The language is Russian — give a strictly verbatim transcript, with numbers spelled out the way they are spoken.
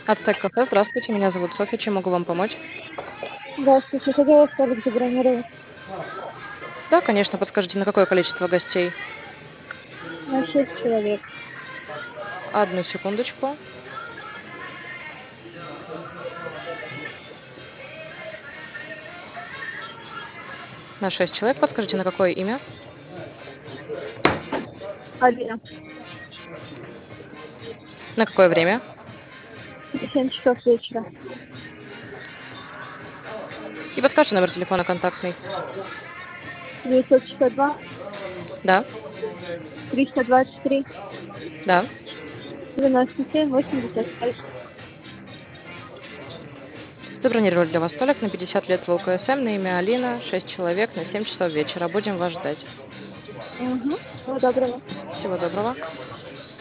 Ацтек кафе, здравствуйте, меня зовут Софья, чем могу вам помочь? Здравствуйте, хотела столик забронировать Да, конечно, подскажите, на какое количество гостей? на шесть человек. Одну секундочку. На шесть человек, подскажите, на какое имя? Алина, На какое время? на семь часов вечера. И подскажите номер телефона контактный. девятьсот шестьдесят два, Да, триста двадцать три, да. девяносто семь, восемьдесят пять. Забронировали для вас столик на пятьдесят лет в ЛКСМ на имя Алина, шесть человек на семь часов вечера. Будем вас ждать. Угу. Всего доброго. Всего доброго.